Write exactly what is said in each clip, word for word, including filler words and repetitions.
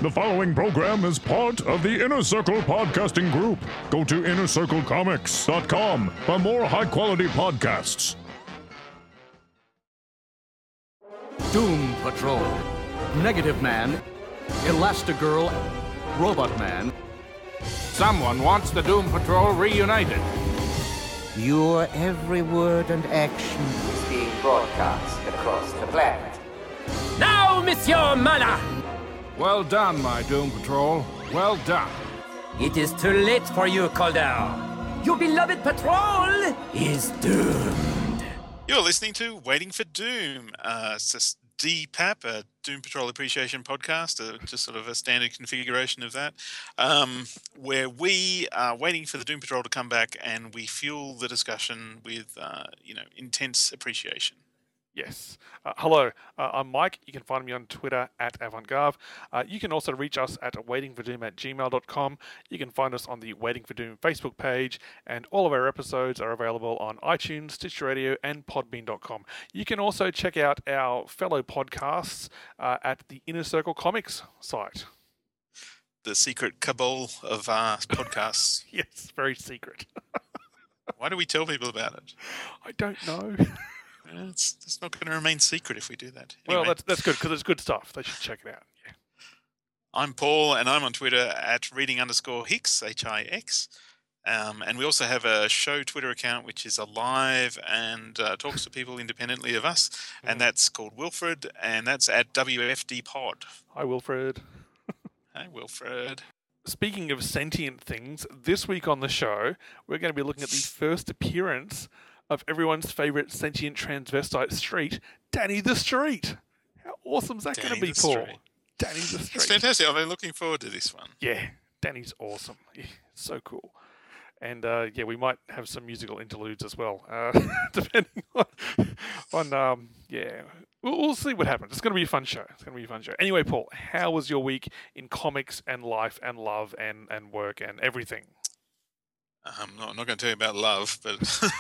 The following program is part of the Inner Circle Podcasting Group. Go to inner circle comics dot com for more high-quality podcasts. Doom Patrol, Negative Man, Elastigirl, Robot Man. Someone wants the Doom Patrol reunited. Your every word and action is being broadcast across the planet. Now, Monsieur Mana! Well done, my Doom Patrol. Well done. It is too late for you, Calder. Your beloved patrol is doomed. You're listening to Waiting for Doom. Uh, it's just D PAP, a Doom Patrol Appreciation Podcast, uh, just sort of a standard configuration of that, um, where we are waiting for the Doom Patrol to come back and we fuel the discussion with, uh, you know, intense appreciation. Yes. Uh, hello, uh, I'm Mike. You can find me on Twitter at Avantgarve. Uh, you can also reach us at waitingfordoom at gmail dot com. You can find us on the Waiting for Doom Facebook page, and all of our episodes are available on iTunes, Stitcher Radio, and podbean dot com. You can also check out our fellow podcasts uh, at the Inner Circle Comics site. The secret cabal of uh, podcasts. Yes, very secret. Why do we tell people about it? I don't know. It's, it's not going to remain secret if we do that. Anyway. Well, that's that's good because it's good stuff. They should check it out. Yeah. I'm Paul, and I'm on Twitter at reading underscore Hicks, H I X. Um, and we also have a show Twitter account which is alive and uh, talks to people independently of us, mm. and that's called Wilfred, and that's at W F D Pod. Hi, Wilfred. Hi, Wilfred. Speaking of sentient things, this week on the show, we're going to be looking at the first appearance of everyone's favourite sentient transvestite street, Danny the Street. How awesome is that going to be, Paul? Street. Danny the Street. It's fantastic. I've been looking forward to this one. Yeah, Danny's awesome. Yeah, so cool. And uh, yeah, we might have some musical interludes as well, uh, depending on, on um, yeah. We'll, we'll see what happens. It's going to be a fun show. It's going to be a fun show. Anyway, Paul, how was your week in comics and life and love and, and work and everything? I'm not, I'm not going to tell you about love, but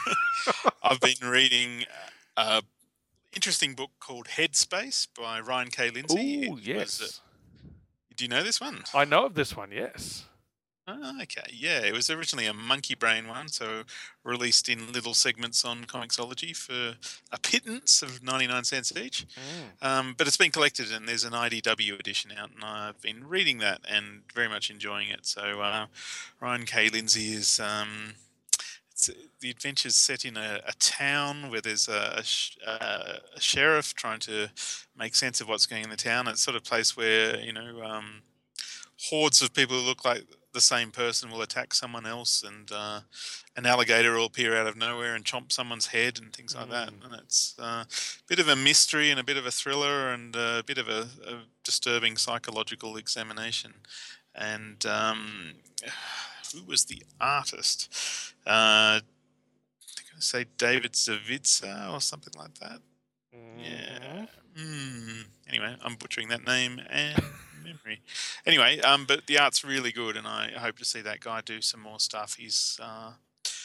I've been reading an interesting book called Headspace by Ryan K. Lindsay. Oh, yes. Was, uh, do you know this one? I know of this one, yes. Oh, okay, yeah. It was originally a Monkey Brain one, so released in little segments on Comixology for a pittance of ninety-nine cents each. Mm. Um, but it's been collected, and there's an I D W edition out, and I've been reading that and very much enjoying it. So uh, Ryan K. Lindsay is... Um, it's, the adventure's set in a, a town where there's a, a, sh- a sheriff trying to make sense of what's going on in the town. It's sort of a place where, you know, um, hordes of people who look like the same person will attack someone else, and uh, an alligator will appear out of nowhere and chomp someone's head and things like mm. that. And it's uh, a bit of a mystery and a bit of a thriller and a bit of a, a disturbing psychological examination. And um, who was the artist? Uh, I think I say David Zavitsa or something like that. Mm. Yeah. Mm. Anyway, I'm butchering that name and memory. Anyway, um, but the art's really good, and I hope to see that guy do some more stuff. He's uh,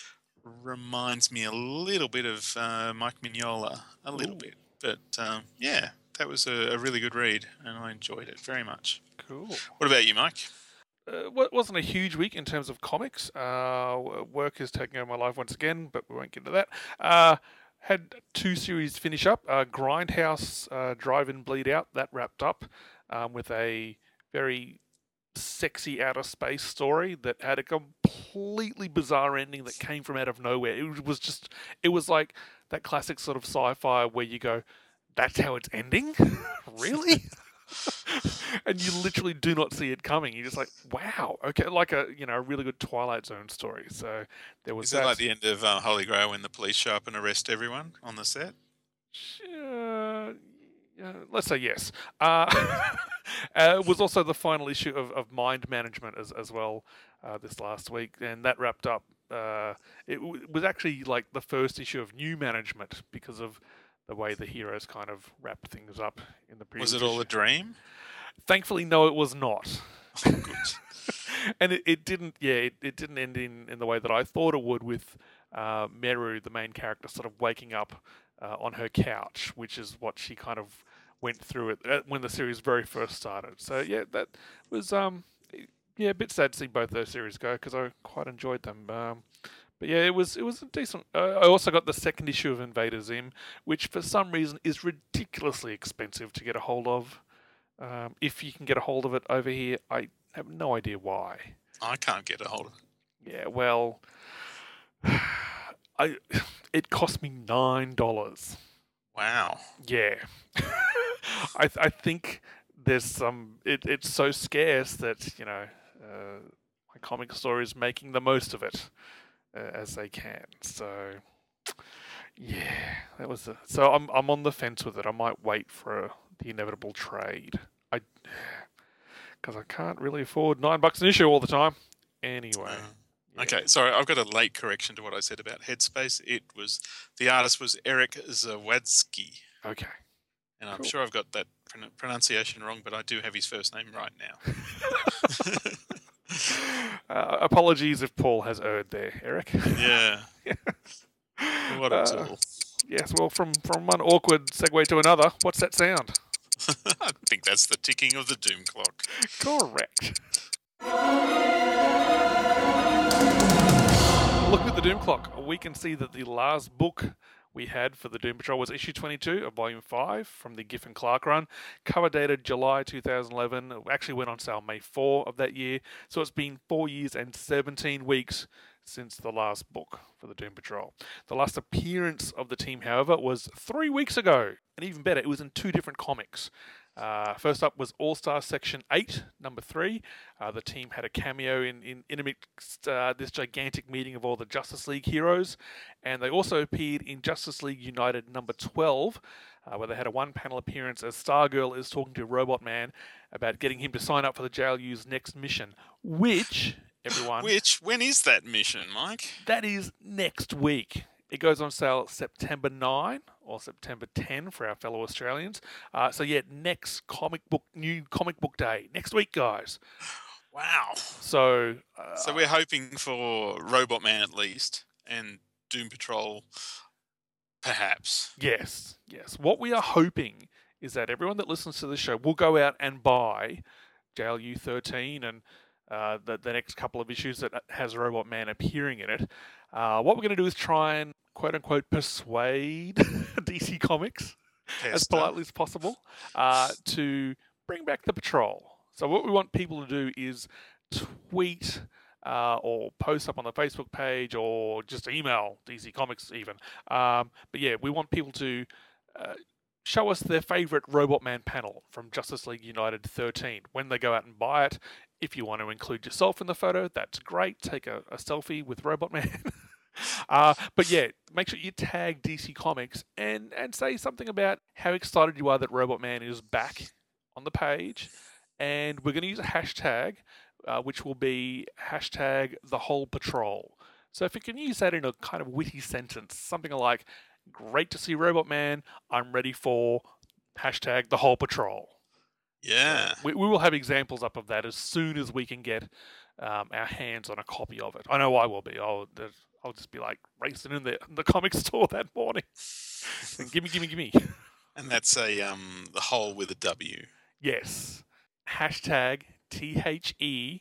reminds me a little bit of uh, Mike Mignola, a little Ooh. bit. But um, yeah, that was a, a really good read, and I enjoyed it very much. Cool. What about you, Mike? Uh, well, it wasn't a huge week in terms of comics. Uh, work is taking over my life once again, but we won't get into that. Uh, had two series finish up. Uh, Grindhouse, uh, Drive and Bleed Out, that wrapped up um, with a very sexy outer space story that had a completely bizarre ending that came from out of nowhere. It was just, it was like that classic sort of sci-fi where you go, that's how it's ending? Really? And you literally do not see it coming. You're just like, wow, okay, like a you know a really good Twilight Zone story. So there was. Is that. it like the end of uh, Holy Grail when the police show up and arrest everyone on the set? Uh, yeah, let's say yes. Uh, uh, it was also the final issue of, of Mind Management as as well uh, this last week, and that wrapped up. Uh, it w- was actually like the first issue of New Management because of the way the heroes kind of wrapped things up in the previous. Was it all issue. a dream? Thankfully, no, it was not. Oh, good. And it, it didn't, yeah, it, it didn't end in, in the way that I thought it would with uh, Meru, the main character, sort of waking up uh, on her couch, which is what she kind of went through it uh, when the series very first started. So yeah, that was um yeah a bit sad to see both those series go because I quite enjoyed them. Um, but yeah, it was it was a decent. Uh, I also got the second issue of Invader Zim, which for some reason is ridiculously expensive to get a hold of. Um, if you can get a hold of it over here, I have no idea why. I can't get a hold of it. Yeah, well, I it cost me nine dollars. Wow. Yeah, I I think there's some. It, it's so scarce that you know uh, my comic store is making the most of it uh, as they can. So yeah, that was a, so I'm I'm on the fence with it. I might wait for a, the inevitable trade. I because I can't really afford nine bucks an issue all the time. Anyway. Uh, yeah. Okay, sorry, I've got a late correction to what I said about Headspace. It was the artist was Eric Zawadzki, Okay. and I'm Cool. sure I've got that pron- pronunciation wrong, but I do have his first name right now. Uh, apologies if Paul has erred there, Eric. Yeah. What a Uh, tool. Yes, well, from, from one awkward segue to another, what's that sound? I think that's the ticking of the doom clock. Correct. Looking at the Doom Clock, we can see that the last book we had for the Doom Patrol was issue twenty-two of volume five from the Giffen Clark run, cover dated July two thousand eleven. It actually went on sale May fourth of that year, so it's been four years and seventeen weeks since the last book for the Doom Patrol. The last appearance of the team, however, was three weeks ago, and even better, it was in two different comics. Uh, first up was All-Star Section eight, number three. Uh, the team had a cameo in, in, in amidst, uh, this gigantic meeting of all the Justice League heroes. And they also appeared in Justice League United number twelve, uh, where they had a one-panel appearance as Stargirl is talking to Robot Man about getting him to sign up for the J L U's next mission, which, everyone... Which, when is that mission, Mike? That is next week. It goes on sale September ninth or September tenth for our fellow Australians. Uh, so yeah, next comic book, new comic book day, next week, guys. Wow. So, uh, So we're hoping for Robot Man at least, and Doom Patrol perhaps. yes, yes. What we are hoping is that everyone that listens to the show will go out and buy J L U thirteen and uh, the, the next couple of issues that has Robot Man appearing in it. Uh, what we're going to do is try and quote-unquote persuade D C Comics as Tester. politely as possible uh, to bring back the Patrol. So what we want people to do is tweet uh, or post up on the Facebook page or just email D C Comics even. Um, but yeah, we want people to uh, show us their favourite Robot Man panel from Justice League United thirteen when they go out and buy it. If you want to include yourself in the photo, that's great. Take a, a selfie with Robot Man. uh, but yeah, make sure you tag D C Comics and, and say something about how excited you are that Robot Man is back on the page. And we're going to use a hashtag, uh, which will be hashtag the whole patrol. So if you can use that in a kind of witty sentence, something like, great to see Robot Man, I'm ready for hashtag the whole patrol. Yeah. We, we will have examples up of that as soon as we can get um, our hands on a copy of it. I know I will be. I'll, I'll just be like racing in the, the comic store that morning. And gimme, gimme, gimme. And that's a um the whole with a W. Yes. Hashtag T H E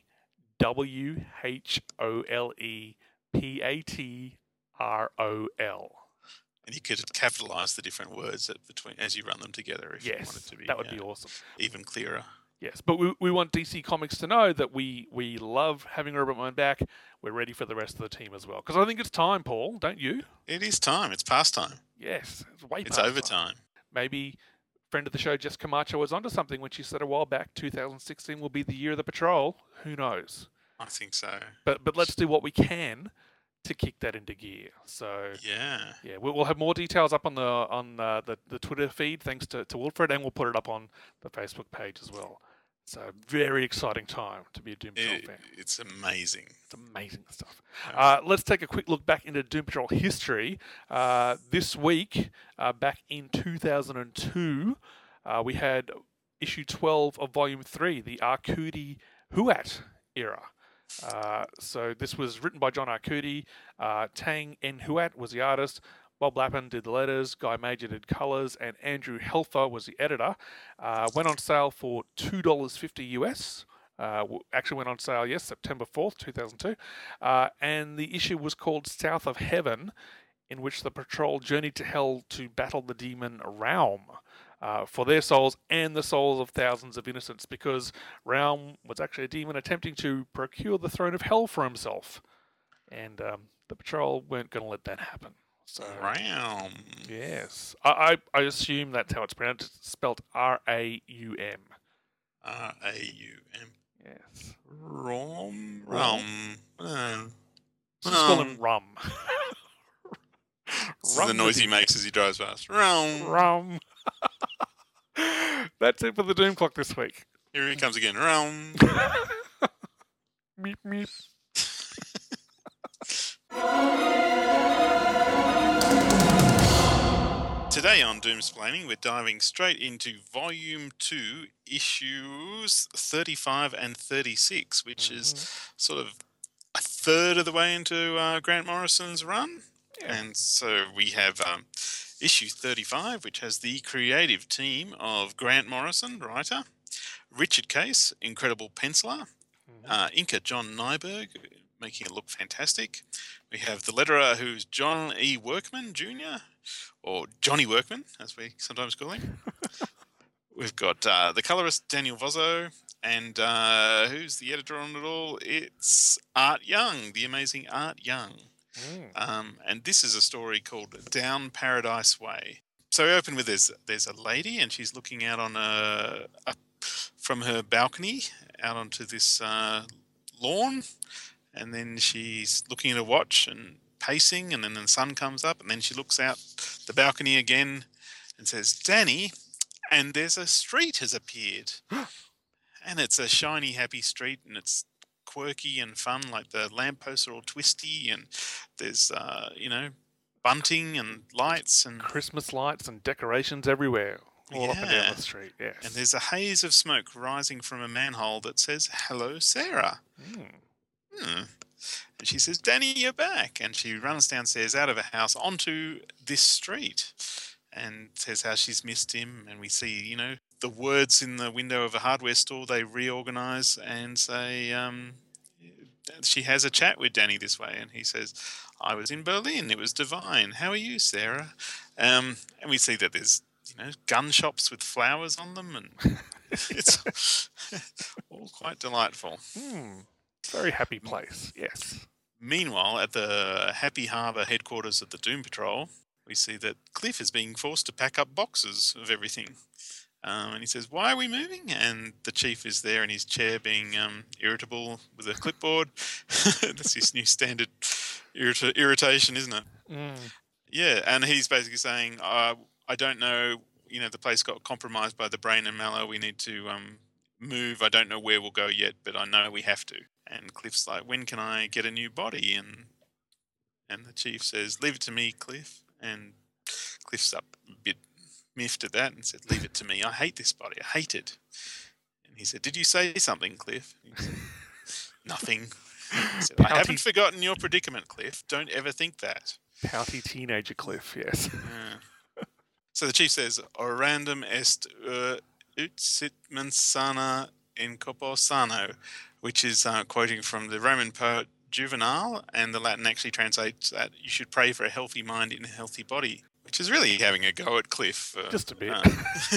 W H O L E P A T R O L. And you could capitalize the different words that between as you run them together if you Yes, wanted to be that would uh, be awesome. even clearer. Yes, but we, we want D C Comics to know that we, we love having Robot Man back. We're ready for the rest of the team as well. Because I think it's time, Paul, don't you? It is time. It's past time. Yes, it's way It's past time. overtime. Maybe friend of the show, Jess Camacho, was onto something when she said a while back, two thousand sixteen will be the year of the patrol. Who knows? I think so. But but let's do what we can to kick that into gear. So Yeah. yeah, we'll, we'll have more details up on the on uh, the the Twitter feed, thanks to, to Wilfred, and we'll put it up on the Facebook page as well. So very exciting time to be a Doom Patrol It- fan. it's amazing. It's amazing stuff. Uh, let's take a quick look back into Doom Patrol history. Uh, this week, uh, back in two thousand two, uh, we had issue twelve of Volume three, the Arcudi Huat era. Uh, so this was written by John Arcudi. Uh, Tang En Huat was the artist. Bob Lappin did the letters, Guy Major did colours, and Andrew Helfer was the editor. Uh, went on sale for two dollars fifty U S. Uh, actually went on sale, yes, September fourth, two thousand two. Uh, and the issue was called South of Heaven, in which the patrol journeyed to hell to battle the demon Raum uh, for their souls and the souls of thousands of innocents, because Raum was actually a demon attempting to procure the throne of hell for himself. And um, the patrol weren't going to let that happen. So, Raum. Yes. I, I, I assume that's how it's pronounced. It's spelled R A U M. R A U M. Yes. Rom. Rum. Um, Just call him Rum. This is the noise he makes as he drives past. Rum. Rum. That's it for the Doom Clock this week. Here he comes again. Rum. Meep, meep. Today on Doomsplaining, we're diving straight into Volume two, Issues thirty-five and thirty-six, which mm-hmm. is sort of a third of the way into uh, Grant Morrison's run. Yeah. And so we have um, Issue thirty-five, which has the creative team of Grant Morrison, writer, Richard Case, incredible penciler, mm-hmm. uh, inker John Nyberg, making it look fantastic. We have the letterer, who's John E. Workman Junior, or Johnny Workman, as we sometimes call him. We've got uh, the colorist, Daniel Vozzo, and uh, who's the editor on it all? It's Art Young, the amazing Art Young. Mm. Um, and this is a story called Down Paradise Way. So we open with there's, there's a lady, and she's looking out on a, a from her balcony out onto this uh, lawn. And then she's looking at her watch and pacing, and then the sun comes up, and then she looks out the balcony again and says, Danny, and there's a street has appeared. And it's a shiny, happy street, and it's quirky and fun, like the lampposts are all twisty, and there's, uh, you know, bunting and lights. And Christmas lights and decorations everywhere, all yeah. up and down the street, yes. And there's a haze of smoke rising from a manhole that says, Hello, Sarah. Mm. Hmm. And she says, Danny, you're back. And she runs downstairs out of her house onto this street and says how she's missed him. And we see, you know, the words in the window of a hardware store, they reorganize and say, um, she has a chat with Danny this way. And he says, I was in Berlin. It was divine. How are you, Sarah? Um, and we see that there's, you know, gun shops with flowers on them. And it's all quite delightful. Hmm. Very happy place, yes. Meanwhile, at the Happy Harbour headquarters of the Doom Patrol, we see that Cliff is being forced to pack up boxes of everything. Um, and he says, why are we moving? And the chief is there in his chair being um, irritable with a clipboard. That's his new standard irrita- irritation, isn't it? Mm. Yeah, and he's basically saying, uh, I don't know, you know, the place got compromised by the Brain and Mallow. We need to um, move. I don't know where we'll go yet, but I know we have to. And Cliff's like, when can I get a new body? And and the chief says, leave it to me, Cliff. And Cliff's up a bit miffed at that and said, leave it to me. I hate this body. I hate it. And he said, did you say something, Cliff? He said, nothing. He said, I haven't forgotten your predicament, Cliff. Don't ever think that. Pouty teenager Cliff, yes. Yeah. So the chief says, orandum est uh, ut sit mensana in corpo sano, which is uh, quoting from the Roman poet Juvenal, and the Latin actually translates that you should pray for a healthy mind in a healthy body, which is really having a go at Cliff. Uh, Just a bit. Uh,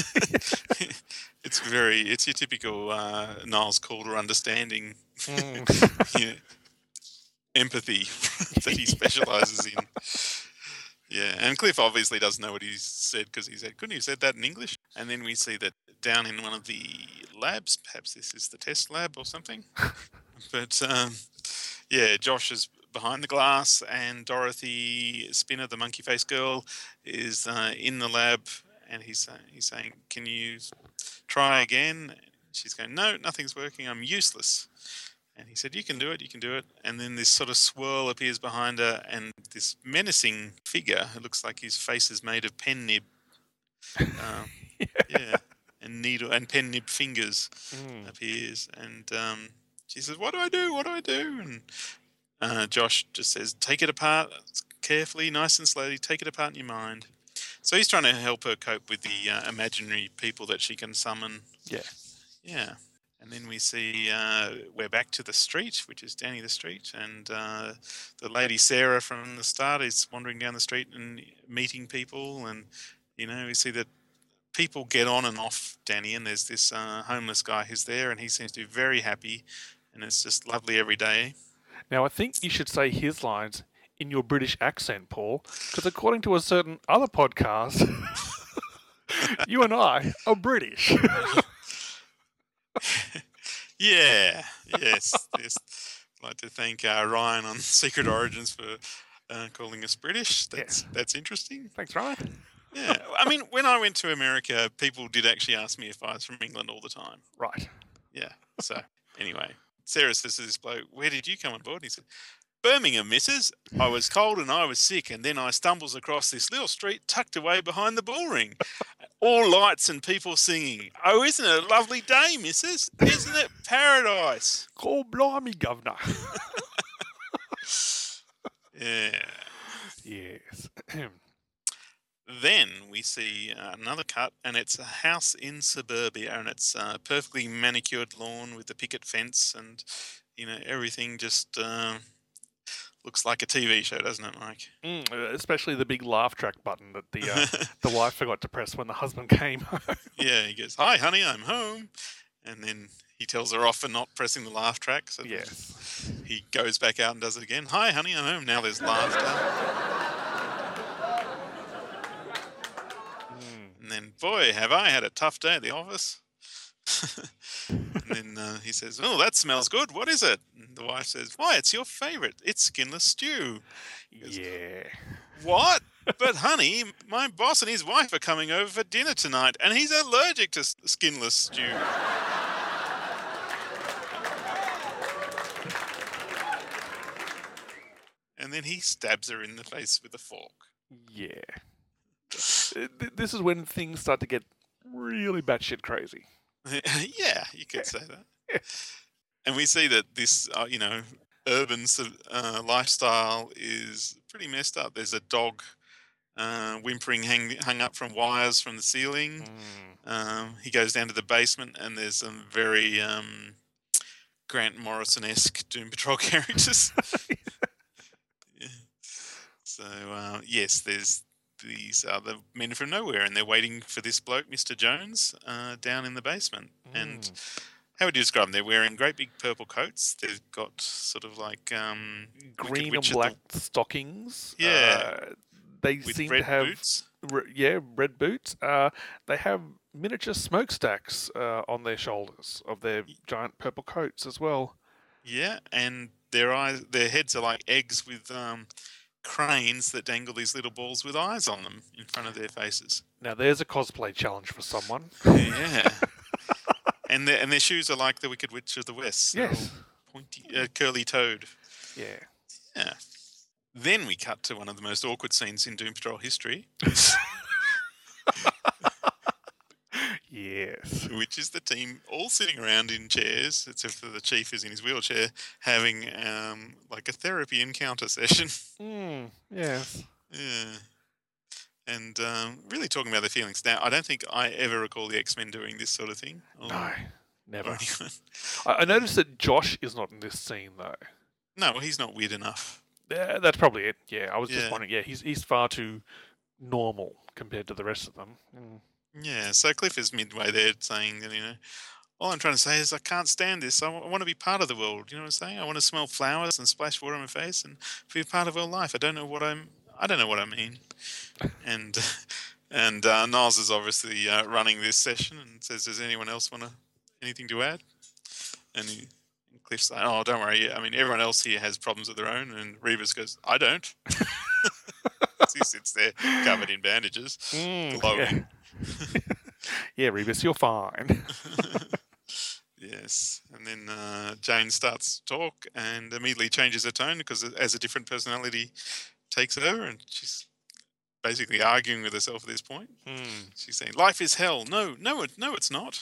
it's very, it's your typical uh, Niles Calder understanding, mm. you know, empathy that he specialises in. Yeah, and Cliff obviously doesn't know what he said because he said, couldn't he have said that in English? And then we see that down in one of the labs, perhaps this is the test lab or something. But, um, yeah, Josh is behind the glass and Dorothy Spinner, the monkey face girl, is uh, in the lab and he's, uh, he's saying, can you try again? She's going, no, nothing's working. I'm useless. And he said, you can do it, you can do it. And then this sort of swirl appears behind her and this menacing figure, it looks like his face is made of pen nib. Um, yeah. yeah. And needle and pen nib fingers mm. appears. And um, she says, what do I do? What do I do? And uh, Josh just says, take it apart, carefully, nice and slowly. Take it apart in your mind. So he's trying to help her cope with the uh, imaginary people that she can summon. Yeah. Yeah. And then we see uh, we're back to the street, which is Danny the Street, and uh, the lady Sarah from the start is wandering down the street and meeting people, and you know we see that people get on and off Danny, and there's this uh, homeless guy who's there, and he seems to be very happy, and it's just lovely every day. Now, I think you should say his lines in your British accent, Paul, because according to a certain other podcast, you and I are British. Yeah, yes, yes. I'd like to thank uh, Ryan on Secret Origins for uh, calling us British. That's Yeah. that's interesting. Thanks, Ryan. Yeah, I mean, when I went to America, people did actually ask me if I was from England all the time. Right. Yeah. So anyway, Sarah says to this bloke, "Where did you come on board?" And he said, "Birmingham, missus. I was cold and I was sick, and then I stumbles across this little street tucked away behind the bullring. All lights and people singing. Oh, isn't it a lovely day, missus? Isn't it paradise?" Oh, blimey, governor. Yeah. Yes. Then we see uh, another cut, and it's a house in suburbia, and it's a perfectly manicured lawn with the picket fence, and you know everything just uh, looks like a T V show, doesn't it, Mike? Mm, uh, especially the big laugh track button that the uh, the wife forgot to press when the husband came home. Yeah, he goes, "Hi, honey, I'm home," and then he tells her off for not pressing the laugh track. So Yes. he goes back out and does it again. "Hi, honey, I'm home." Now there's laughter. And then, "Boy, have I had a tough day at the office." And then uh, he says, "Oh, that smells good. What is it?" And the wife says, "Why, it's your favourite. It's skinless stew." Goes, Yeah. "What? But, honey, my boss and his wife are coming over for dinner tonight, and he's allergic to s- skinless stew." And then he stabs her in the face with a fork. Yeah. Uh, th- This is when things start to get really batshit crazy. Yeah, you could say that. And we see that this, uh, you know, urban sub- uh, lifestyle is pretty messed up. There's a dog uh, whimpering hang- hung up from wires from the ceiling. Um, he goes down to the basement, and there's some very um, Grant Morrison-esque Doom Patrol characters. Yeah. So, uh, yes, there's these are the men from nowhere, and they're waiting for this bloke, Mister Jones, uh, down in the basement. And how would you describe them? They're wearing great big purple coats. They've got sort of like um, Wicked Green and Witch of black the- stockings. Yeah. Uh, they with seem red to have boots. r- yeah, red boots. Uh, they have miniature smokestacks uh, on their shoulders of their giant purple coats as well. Yeah, and their eyes, their heads are like eggs with um, cranes that dangle these little balls with eyes on them in front of their faces. Now, there's a cosplay challenge for someone. Yeah. And their and their shoes are like the Wicked Witch of the West. They're Yes. all pointy, uh, curly toed. Yeah. Yeah. Then we cut to one of the most awkward scenes in Doom Patrol history, Yes. which is the team all sitting around in chairs, except for the chief is in his wheelchair, having um, like a therapy encounter session. Mm, yes. Yeah. And um, really talking about their feelings. Now, I don't think I ever recall the X-Men doing this sort of thing. Or, No, or never. anyone. I, I noticed that Josh is not in this scene, though. No, well, he's not weird enough. Yeah, that's probably it. Yeah, I was just Yeah. wondering. Yeah, he's he's far too normal compared to the rest of them. Mm. Yeah, so Cliff is midway there saying that, you know, all I'm trying to say is I can't stand this. I want to be part of the world. You know what I'm saying? I want to smell flowers and splash water on my face and be a part of real life. I don't know what I'm. I don't know what I mean. And and uh, Niles is obviously uh, running this session and says, "Does anyone else want to anything to add?" And, he, and Cliff's like, "Oh, don't worry. I mean, everyone else here has problems of their own." And Rebus goes, "I don't." He sits there covered in bandages, Mm, glowing. yeah. Yeah, Rebus, you're fine. Yes, and then uh, Jane starts to talk and immediately changes her tone because as a different personality takes over, and she's basically arguing with herself at this point. Mm. She's saying, "Life is hell." No, no, it, no, it's not.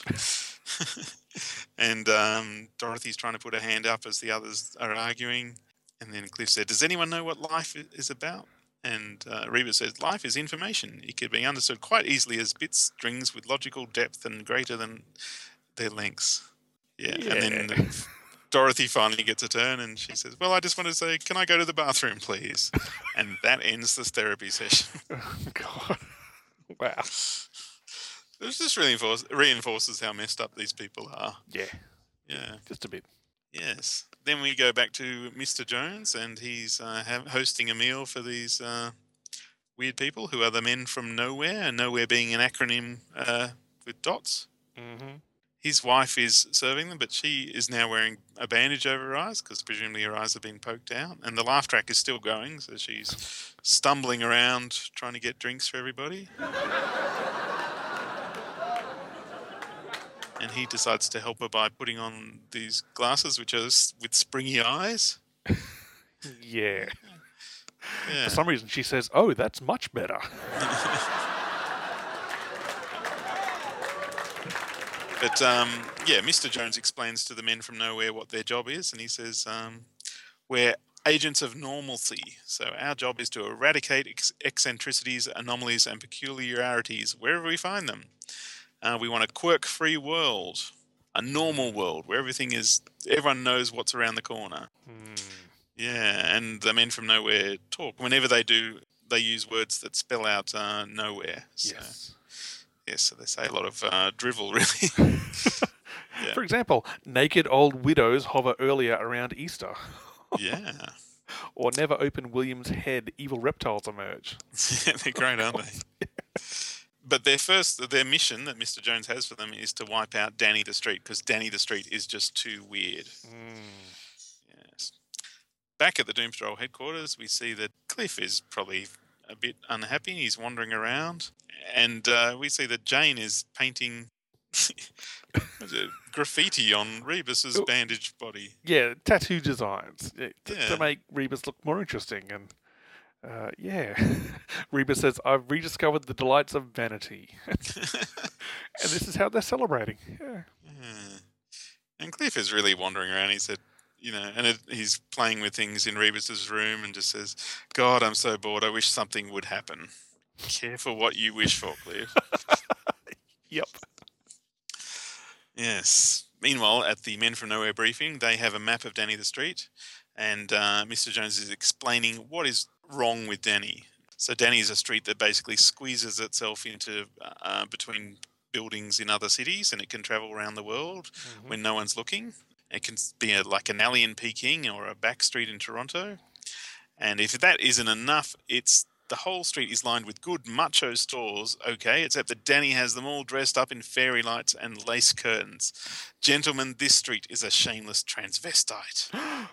And um, Dorothy's trying to put her hand up as the others are arguing, and then Cliff said, "Does anyone know what life i- is about?" And uh, Reba says, life is information. It can be understood quite easily as bits, strings with logical depth and greater than their lengths. Yeah, Yeah. and then Dorothy finally gets a turn and she says, well, I just want to say, can I go to the bathroom, please? And that ends this therapy session. Oh, God. Wow. It just really reinforce, reinforces how messed up these people are. Yeah, Yeah. just a bit. Yes. Then we go back to Mister Jones, and he's uh, ha- hosting a meal for these uh, weird people who are the men from Nowhere, and Nowhere being an acronym uh, with dots. Mm-hmm. His wife is serving them, but she is now wearing a bandage over her eyes because presumably her eyes have been poked out. And the laugh track is still going, so she's stumbling around trying to get drinks for everybody. And he decides to help her by putting on these glasses, which are s- with springy eyes. Yeah. Yeah. For some reason, she says, oh, that's much better. But, um, yeah, Mister Jones explains to the men from Nowhere what their job is, and he says, um, we're agents of normalcy. So our job is to eradicate ex- eccentricities, anomalies, and peculiarities wherever we find them. Uh, we want a quirk-free world, a normal world where everything is, everyone knows what's around the corner. Mm. Yeah, and the men from Nowhere talk. Whenever they do, they use words that spell out uh, nowhere. So, Yes. yes, so they say a lot of uh, drivel, really. Yeah. For example, naked old widows hover earlier around Easter. Yeah. Or never open William's head, evil reptiles emerge. Yeah, they're great, aren't they? But their first, their mission that Mister Jones has for them is to wipe out Danny the Street, because Danny the Street is just too weird. Mm. Yes. Back at the Doom Patrol headquarters, we see that Cliff is probably a bit unhappy. He's wandering around, and uh, we see that Jane is painting graffiti on Rebus's Oh. bandaged body. Yeah, tattoo designs yeah, to, Yeah. to make Rebus look more interesting. And uh, yeah, Rebus says, I've rediscovered the delights of vanity. And this is how they're celebrating. Yeah. Yeah. And Cliff is really wandering around. He said, you know, and it, he's playing with things in Rebus's room and just says, God, I'm so bored. I wish something would happen. Careful what you wish for, Cliff. Yep. Yes. Meanwhile, at the Men from Nowhere briefing, they have a map of Danny the Street, and uh, Mister Jones is explaining what is wrong with Danny. So Danny is a street that basically squeezes itself into uh, between buildings in other cities, and it can travel around the world Mm-hmm. when no one's looking. It can be a, like an alley in Peking or a back street in Toronto. And if that isn't enough, it's the whole street is lined with good macho stores, okay, except that Danny has them all dressed up in fairy lights and lace curtains. Gentlemen, this street is a shameless transvestite.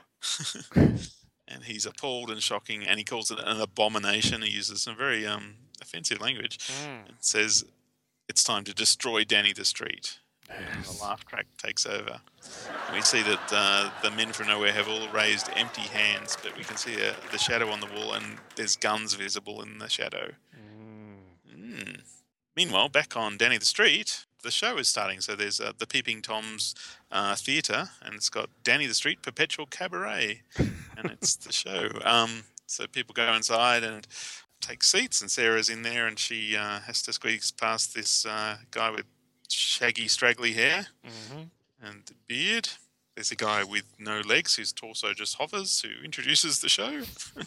And he's appalled and shocking, and he calls it an abomination. He uses some very um, offensive language. Mm. And says it's time to destroy Danny the Street. And the laugh track takes over. And we see that uh, the Men from Nowhere have all raised empty hands, but we can see uh, the shadow on the wall, and there's guns visible in the shadow. Mm. Mm. Meanwhile, back on Danny the Street, the show is starting. So there's uh, the Peeping Tom's uh, theatre, and it's got Danny the Street Perpetual Cabaret, and it's the show. Um, so people go inside and take seats, and Sarah's in there, and she uh, has to squeeze past this uh, guy with shaggy, straggly hair Mm-hmm. and beard. There's a guy with no legs whose torso just hovers, who introduces the show.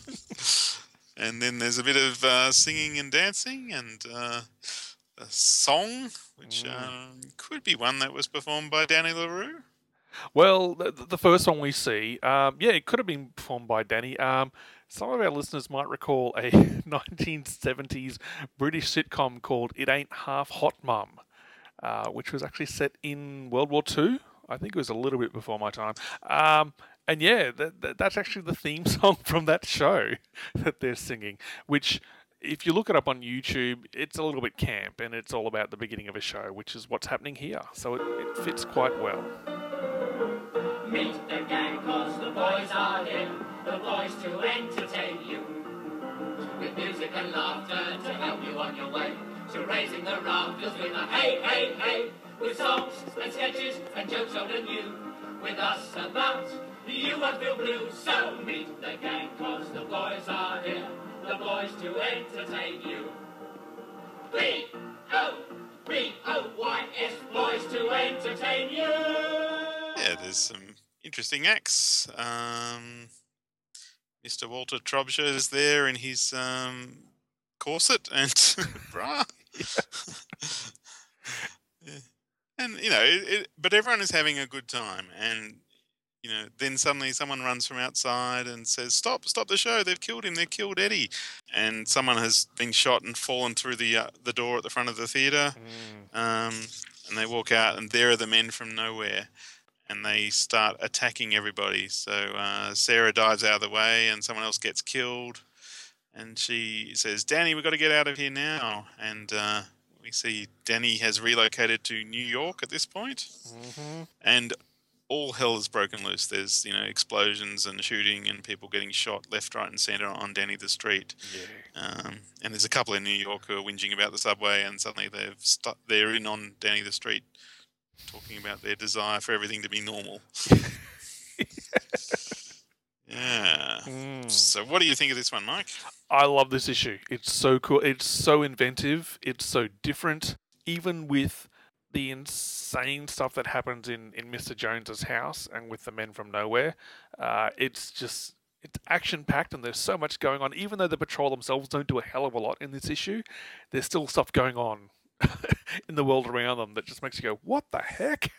And then there's a bit of uh, singing and dancing and uh, a song, which Mm. um, could be one that was performed by Danny LaRue. Well, the, the first one we see, um, yeah, it could have been performed by Danny. Um, some of our listeners might recall a nineteen seventies British sitcom called It Ain't Half Hot Mum, uh, which was actually set in World War Two. I think it was a little bit before my time. Um, and yeah, that, that, that's actually the theme song from that show that they're singing, which, if you look it up on YouTube, it's a little bit camp, and it's all about the beginning of a show, which is what's happening here. So it, it fits quite well. Meet the gang, cause the boys are here, the boys to entertain you. With music and laughter to help you on your way. So raising the rafters with a hey, hey, hey. With songs and sketches and jokes old and new. With us about, you won't feel blue. So meet the gang, cause the boys are here, the boys to entertain you. B O B O Y S, boys to entertain you. Yeah, there's some interesting acts. Um, Mister Walter Trubshaw is there in his um, corset and bra. Yeah. And, you know, it, it, but everyone is having a good time. And, you know, then suddenly someone runs from outside and says, stop, stop the show. They've killed him. They've killed Eddie. And someone has been shot and fallen through the uh, the door at the front of the theatre. Mm. Um, and they walk out and there are the men from nowhere. And they start attacking everybody. So uh, Sarah dives out of the way and someone else gets killed. And she says, Danny, we've got to get out of here now. And... Uh, We see Danny has relocated to New York at this point, mm-hmm. and all hell has broken loose. There's, you know, explosions and shooting and people getting shot left, right, and centre on Danny the Street. Yeah. Um, and there's a couple in New York who are whinging about the subway, and suddenly they've stu- they're in on Danny the Street, talking about their desire for everything to be normal. Yeah. Mm. So what do you think of this one, Mike? I love this issue. It's so cool. It's so inventive. It's so different. Even with the insane stuff that happens in, in Mister Jones's house and with the men from nowhere, uh, it's just, it's action-packed and there's so much going on. Even though the patrol themselves don't do a hell of a lot in this issue, there's still stuff going on in the world around them that just makes you go, what the heck?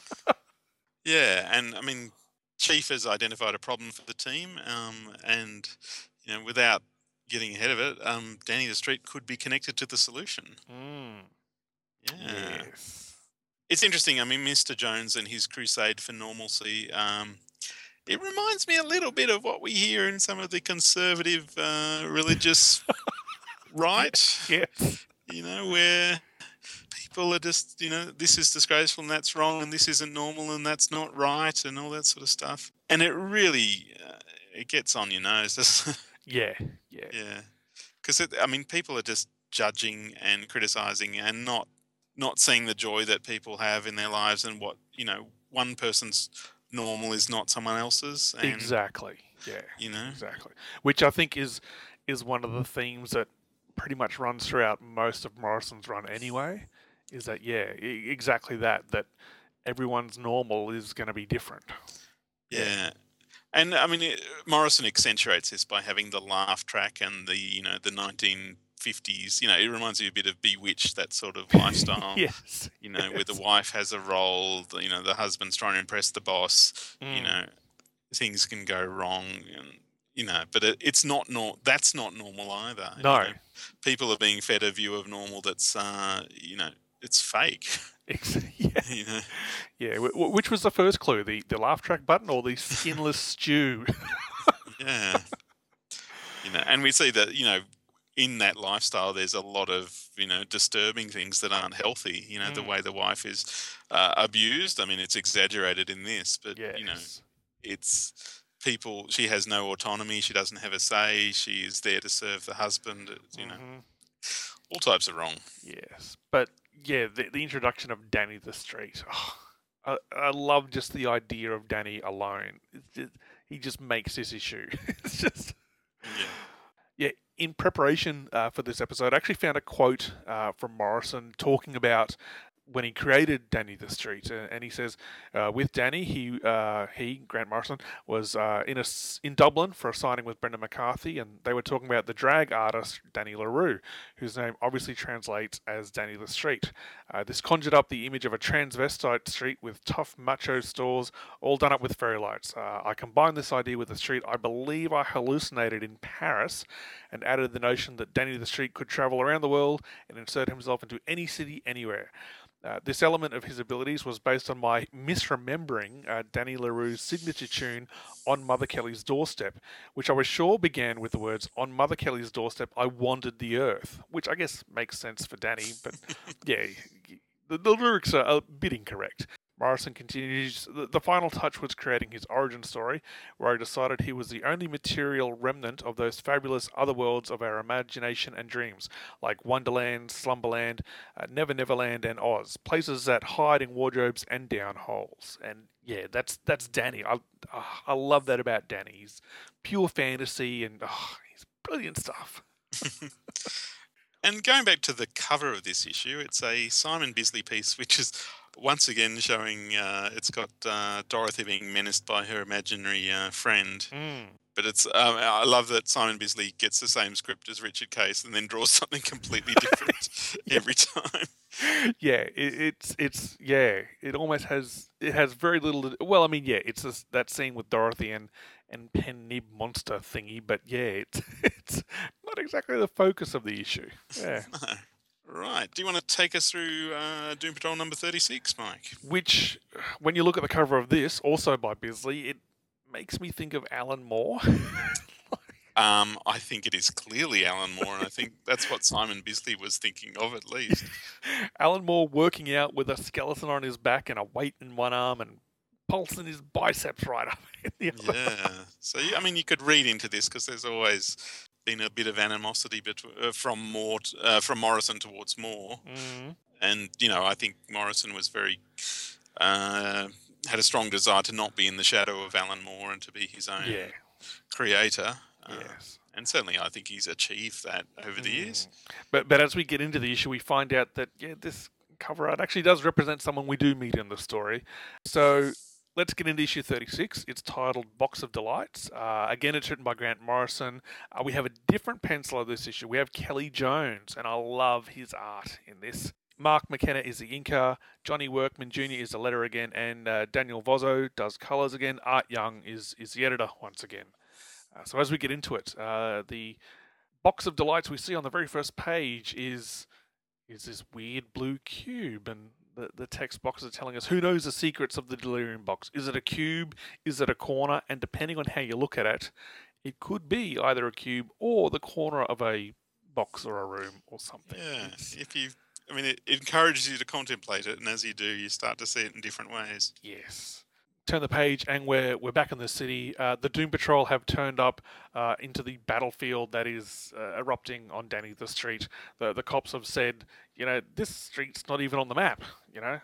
Yeah, and I mean... Chief has identified a problem for the team, um, and you know, without getting ahead of it, um, Danny the Street could be connected to the solution. Mm. Yeah, yes. It's interesting. I mean, Mister Jones and his crusade for normalcy. Um, it reminds me a little bit of what we hear in some of the conservative uh, religious right. Yes. You know, where people are just, you know, this is disgraceful and that's wrong and this isn't normal and that's not right and all that sort of stuff. And it really, uh, it gets on your nose, doesn't it? Yeah, yeah. Yeah. Because, I mean, people are just judging and criticising and not not seeing the joy that people have in their lives and what, you know, one person's normal is not someone else's. And, exactly, yeah. You know? Exactly. Which I think is is one of the themes that pretty much runs throughout most of Morrison's run anyway. Is that, yeah, exactly that, that everyone's normal is going to be different. Yeah. And, I mean, it, Morrison accentuates this by having the laugh track and the, you know, the nineteen fifties, you know, it reminds me a bit of Bewitched, that sort of lifestyle. Yes. You know, yes. where the wife has a role, you know, the husband's trying to impress the boss, mm. you know, things can go wrong and, you know, but it, it's not, nor- that's not normal either. No. You know? People are being fed a view of normal that's, uh, you know, it's fake. yeah. You know? Yeah. Which was the first clue? The the laugh track button or the skinless stew? Yeah. You know, and we see that, you know, in that lifestyle, there's a lot of, you know, disturbing things that aren't healthy. You know, mm. the way the wife is uh, abused. I mean, it's exaggerated in this, but, yes. you know, it's people, she has no autonomy. She doesn't have a say. She is there to serve the husband, you know. Mm-hmm. All types are wrong. Yes. But, yeah, the, the introduction of Danny the Street. Oh, I, I love just the idea of Danny alone. Just, he just makes this issue. It's just... Yeah. Yeah, in preparation uh, for this episode, I actually found a quote uh, from Morrison talking about when he created Danny the Street, uh, and he says, uh, with Danny, he, uh, he Grant Morrison, was uh, in a, in Dublin for a signing with Brendan McCarthy, and they were talking about the drag artist Danny LaRue, whose name obviously translates as Danny the Street. Uh, this conjured up the image of a transvestite street with tough macho stores, all done up with fairy lights. Uh, I combined this idea with the street I believe I hallucinated in Paris, and added the notion that Danny the Street could travel around the world and insert himself into any city anywhere. Uh, this element of his abilities was based on my misremembering uh, Danny LaRue's signature tune, On Mother Kelly's Doorstep, which I was sure began with the words, On Mother Kelly's Doorstep I Wandered the Earth, which I guess makes sense for Danny, but yeah, the, the lyrics are a bit incorrect. Morrison continues, the, the final touch was creating his origin story, where I decided he was the only material remnant of those fabulous other worlds of our imagination and dreams, like Wonderland, Slumberland, uh, Never Neverland, and Oz, places that hide in wardrobes and down holes. And yeah, that's that's Danny. I uh, I love that about Danny. He's pure fantasy, and oh, he's brilliant stuff. And going back to the cover of this issue, it's a Simon Bisley piece, which is once again showing uh, it's got uh, Dorothy being menaced by her imaginary uh, friend. Mm. But it's um, I love that Simon Bisley gets the same script as Richard Case and then draws something completely different every time. Yeah, it, it's it's yeah, it almost has it has very little. To, well, I mean, yeah, it's this, that scene with Dorothy and and pen nib monster thingy, but yeah, it's it's not exactly the focus of the issue. Yeah. No. Right. Do you want to take us through uh, Doom Patrol number thirty-six, Mike? Which, when you look at the cover of this, also by Bisley, it makes me think of Alan Moore. um, I think it is clearly Alan Moore, and I think that's what Simon Bisley was thinking of at least. Alan Moore working out with a skeleton on his back and a weight in one arm and pulsing his biceps right up in the other. Yeah. So, I mean, you could read into this because there's always been a bit of animosity between, uh, from Moore, t- uh, from Morrison towards Moore. Mm-hmm. And, you know, I think Morrison was very... Uh, had a strong desire to not be in the shadow of Alan Moore and to be his own yeah. creator. Uh, Yes. And certainly I think he's achieved that over the Mm. years. But but as we get into the issue, we find out that, yeah, this cover art actually does represent someone we do meet in the story. So let's get into issue thirty-six. It's titled Box of Delights. Uh, again, it's written by Grant Morrison. Uh, we have a different penciler this issue. We have Kelly Jones, and I love his art in this. Mark McKenna is the inker, Johnny Workman Junior is the letter again, and uh, Daniel Vozzo does colours again. Art Young is, is the editor once again. Uh, so as we get into it, uh, the box of delights we see on the very first page is is this weird blue cube, and the, the text boxes are telling us who knows the secrets of the delirium box. Is it a cube? Is it a corner? And depending on how you look at it, it could be either a cube or the corner of a box or a room or something. Yeah. It's- If you, I mean, it encourages you to contemplate it, and as you do, you start to see it in different ways. Yes. Turn the page, and we're we're back in the city. Uh, the Doom Patrol have turned up uh, into the battlefield that is uh, erupting on Danny the Street. The the cops have said, you know, this street's not even on the map. You know,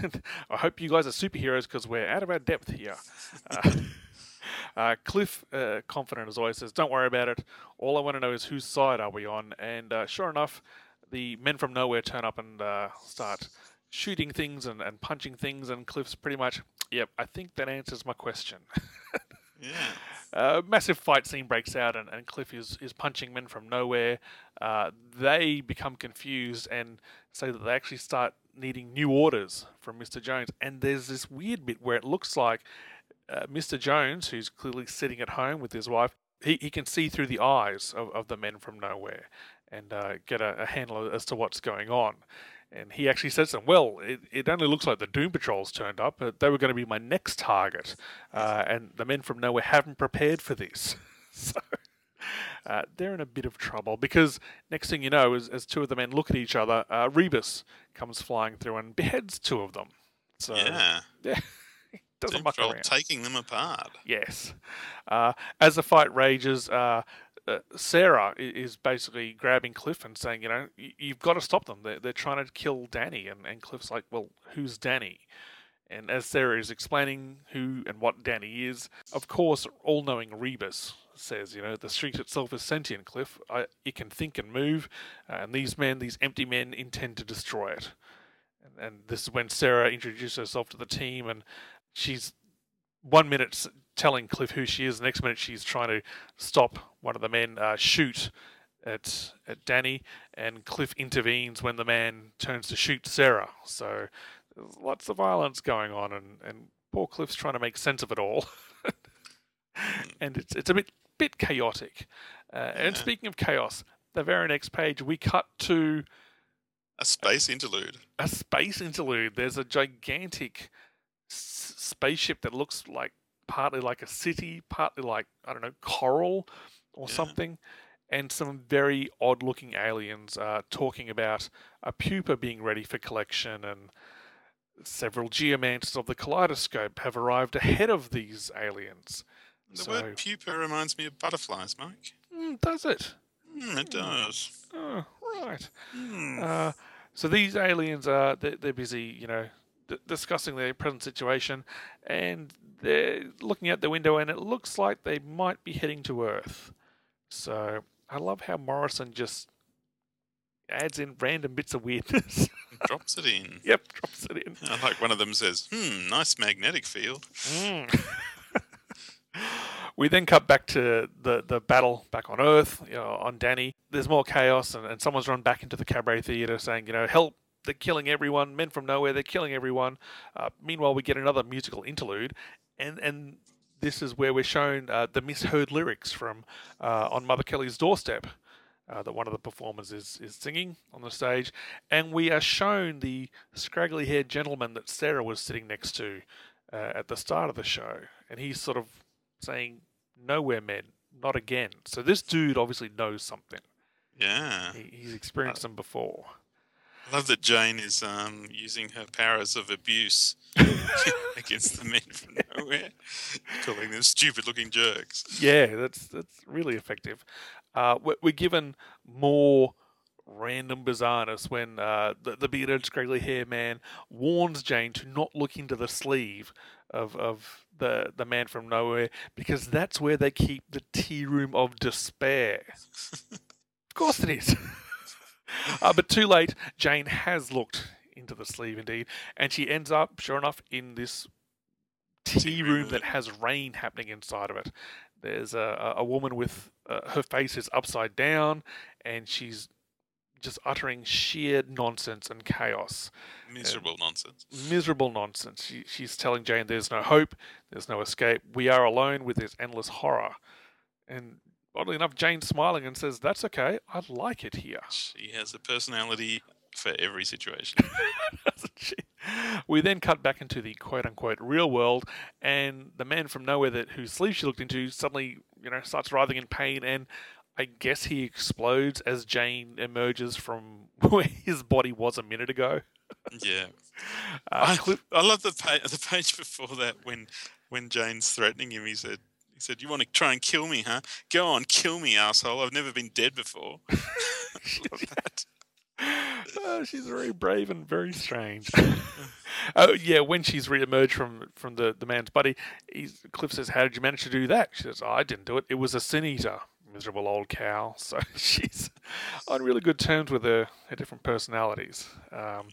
I hope you guys are superheroes because we're out of our depth here. Uh, uh, Cliff, uh, confident as always, says, "Don't worry about it. All I want to know is whose side are we on?" And uh, sure enough, the men from nowhere turn up and uh, start shooting things and, and punching things, and Cliff's pretty much, yep, I think that answers my question. Yeah. A massive fight scene breaks out, and, and Cliff is, is punching men from nowhere. Uh, they become confused and say that they actually start needing new orders from Mister Jones. And there's this weird bit where it looks like uh, Mister Jones, who's clearly sitting at home with his wife, he, he can see through the eyes of, of the men from nowhere and uh, get a, a handle as to what's going on. And he actually says to them, well, it, it only looks like the Doom Patrol's turned up, but they were going to be my next target. Uh, and the men from nowhere haven't prepared for this. so uh, they're in a bit of trouble because next thing you know, as, as two of the men look at each other, uh, Rebus comes flying through and beheads two of them. So Yeah. yeah, he doesn't Doom muck Patrol around. taking them apart. Yes. Uh, as the fight rages, uh, uh, Sarah i- is basically grabbing Cliff and saying, you know, "Y- you've got to stop them. They're, they're trying to kill Danny. And, and Cliff's like, well, who's Danny? And as Sarah is explaining who and what Danny is, of course, all-knowing Rebus says, you know, the street itself is sentient, Cliff. I, it can think and move, uh, and these men, these empty men, intend to destroy it. And, and this is when Sarah introduces herself to the team, and she's one minute s- telling Cliff who she is, the next minute she's trying to stop one of the men uh, shoot at at Danny, and Cliff intervenes when the man turns to shoot Sarah. So there's lots of violence going on, and, and poor Cliff's trying to make sense of it all. And it's it's a bit bit chaotic. Uh, and Yeah. speaking of chaos, the very next page we cut to A space interlude. a space interlude. There's a gigantic s- spaceship that looks like partly like a city, partly like, I don't know, coral or Yeah. something, and some very odd-looking aliens uh, talking about a pupa being ready for collection, and several geomancers of the Kaleidoscope have arrived ahead of these aliens. The So- word pupa reminds me of butterflies, Mike. Mm, does it? Mm, it does. Oh, right. Mm. Uh, so these aliens are they're, they're busy, you know, d- discussing their present situation, and they're looking out the window, and it looks like they might be heading to Earth. So I love how Morrison just adds in random bits of weirdness. Drops it in. Yep, drops it in. I like one of them says, hmm, nice magnetic field. Mm. We then cut back to the, the battle back on Earth, you know, on Danny. There's more chaos, and, and someone's run back into the cabaret theatre saying, you know, help, they're killing everyone, men from nowhere, they're killing everyone. Uh, meanwhile, we get another musical interlude, and, and this is where we're shown uh, the misheard lyrics from uh, On Mother Kelly's Doorstep. Uh, that one of the performers is, is singing on the stage, and we are shown the scraggly-haired gentleman that Sarah was sitting next to uh, at the start of the show, and he's sort of saying, "Nowhere, men, not again." So this dude obviously knows something. Yeah. He, he's experienced them before. I love that Jane is um, using her powers of abuse against the men from nowhere, calling them stupid-looking jerks. Yeah, that's that's really effective. Uh, we're, we're given more random bizarreness when uh, the, the bearded, scraggly-haired man warns Jane to not look into the sleeve of of the the man from nowhere, because that's where they keep the tea room of despair. Of course it is. Uh, but too late, Jane has looked into the sleeve indeed, and she ends up, sure enough, in this tea room that has rain happening inside of it. There's a, a woman with uh, her face is upside down, and she's just uttering sheer nonsense and chaos. Miserable and nonsense. Miserable nonsense. She, she's telling Jane there's no hope, there's no escape, we are alone with this endless horror. And oddly enough, Jane's smiling and says, "That's okay, I like it here." She has a personality for every situation. Doesn't she? We then cut back into the quote-unquote real world, and the man from nowhere that whose sleeve she looked into suddenly, you know, starts writhing in pain, and I guess he explodes as Jane emerges from where his body was a minute ago. Yeah. Uh, I, I love the page, the page before that when when Jane's threatening him. He said, "He said you want to try and kill me, huh? Go on, kill me, asshole. I've never been dead before." Love that. Uh, she's very brave and very strange. Oh yeah, when she's re-emerged from from the, the man's body, he's, Cliff says, "How did you manage to do that?" She says, "Oh, I didn't do it. It was a sin eater, miserable old cow." So she's on really good terms with her, her different personalities. Um,